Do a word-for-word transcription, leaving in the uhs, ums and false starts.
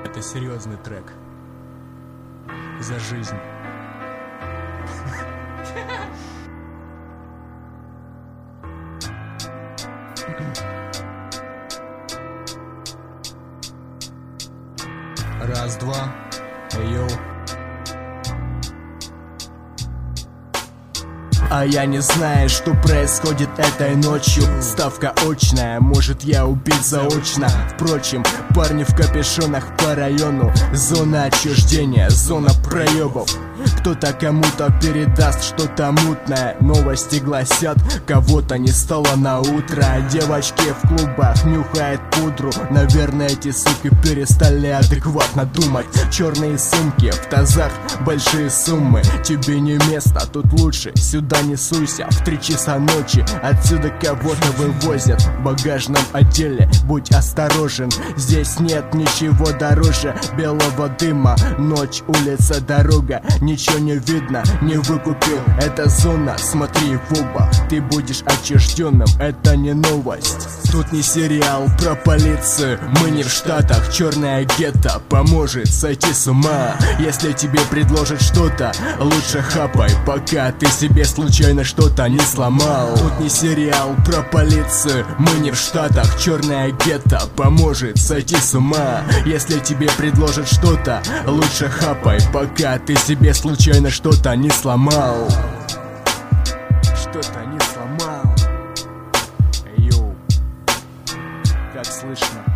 Это серьезный трек. За жизнь. Раз, два. Йоу. А я не знаю, что происходит этой ночью. Ставка очная, может я убить заочно. Впрочем, парни в капюшонах по району. Зона отчуждения, зона проебов. Кто-то кому-то передаст что-то мутное. Новости гласят, кого-то не стало на утро. Девочки в клубах нюхают пудру. Наверное, эти суки перестали адекватно думать. Черные сумки, в тазах большие суммы. Тебе не место, тут лучше сюда не суйся. В три часа ночи отсюда кого-то вывозят. В багажном отделе будь осторожен. Здесь нет ничего дороже белого дыма. Ночь, улица, дорога. Ничего не видно, не выкупил. Это зона, смотри в оба. Ты будешь отчужденным, это не новость. Тут не сериал про полицию. Мы не в Штатах, черная гетто поможет сойти с ума. Если тебе предложат что-то, лучше хапай, пока ты себе случайно что-то не сломал. Тут не сериал про полицию. Мы не в Штатах, черная гетто поможет сойти с ума. Если тебе предложат что-то, лучше хапай, пока ты себе случайно что-то не сломал. Что-то не сломал. Йоу. Как слышно?